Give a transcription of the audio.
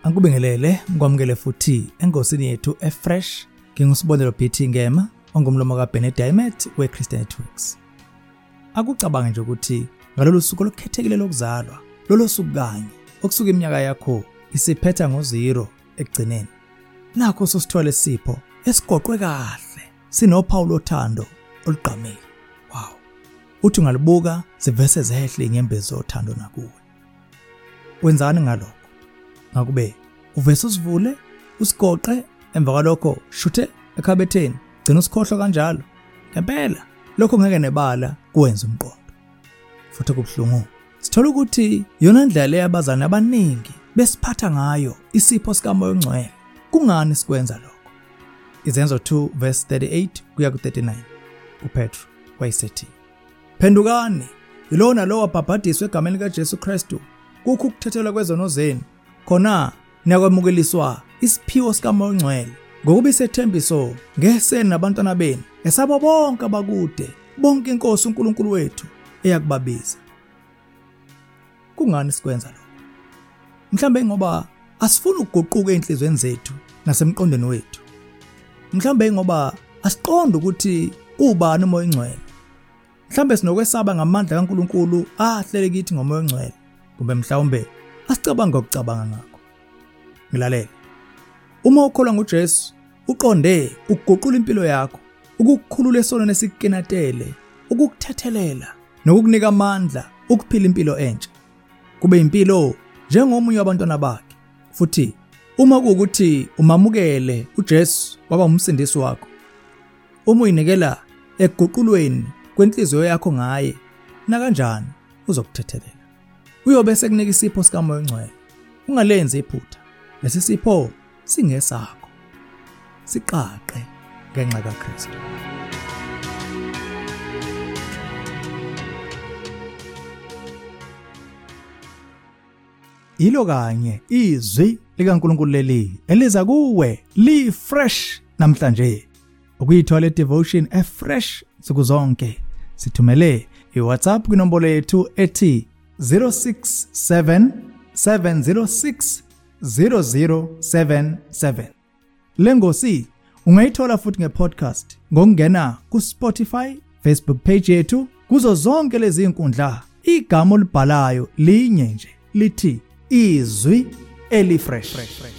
Angikubingelele ngikwamukele futhi engosini yethu eFresh ngingusibonelo BT Ngema ongumlomo kaBenedict weChristian Networks. Akucabange nje ukuthi ngalolu suku olukhethekile lokuzalwa lolo suku kanye okusuka iminyaka yakho isiphetha ngo0 ekugcineni. Nakho sosithola isipho esigoqwe kahle sinophawu lothando olugqamile. Wow. Uthi ungalibuka zivese zehle inyembezi zothando nakuwe. Wenzani ngalokho? Ngakube uvese usivule usigoqe emva kwalokho shuthe ekhabetheni gcina usikhohlwa kanjalo. Ngempela lokho ngeke nebala kuwenza umqondo. Futhi kubhlungu sithola ukuthi yona indlela yabazana abaningi besiphatha ngayo isipho sikaMoya oNgcwele. Kungani sikwenza lokho? Izenzo 2 verse 38 kuya ku39. uPetro wayesethi, "Phendukani, yilona lo wabhabhadiswa egameni likaJesu Kristu kukho ukuthethelwa kwezono zenu, khona niyakwamukeliswa isiphiwo sikaMoya oNgcwele ngokuba isethembiso ngeseni nabantwana benu esabo bonke abakude, bonke inkosi uNkulunkulu wethu eyakubabiza." Kungani sikwenza lokho? Mhlambe ngoba asifuni ukuguquka enhlizweni zethu nasemqondweni wethu. Mhlambe ngoba asiqonda ukuthi ubani uMoya oNgcwele. Mhlambe sinokwesaba ngamandla kaNkulunkulu ahlele kithi ngoMoya oNgcwele, kumbe mhlawumbe asicabanga ukucabanga ngakho. Ngilalela. Uma ukholwa ngoJesu, uqonde ukuguqula impilo yakho, ukukukhulula esonweni esikenatele, ukukuthethelela, nokukunika amandla ukuphila impilo entsha. Kube impilo njengomunye wabantwana bakhe. Futhi uma kuukuthi umamukele uJesu waba umsindisi wakho, uma uyinikela ekuguqulweni kwenhliziyo yakho ngaye, na kanjani uzokuthethelela. Uyobe sekunika isipho sikaMoya oNgcwele. Ungalenzi iphutha. Lesi sipho singesakho. Siqaqe ngenxa kaKristu. Ilo kanye izwi likaNkulunkulu leli eliza kuwe li fresh namhlanje. Ukuyithola devotion eFresh nsuku zonke. Sithumele iWhatsApp kwinombolo yethu ethi 0677060077. Lengosi ungayithola futhi ngepodcast ngokungena kuSpotify, Facebook page yethu, kuzo zonke lezi inkundla. Igama olibhalayo linye nje lithi izwi elifresh.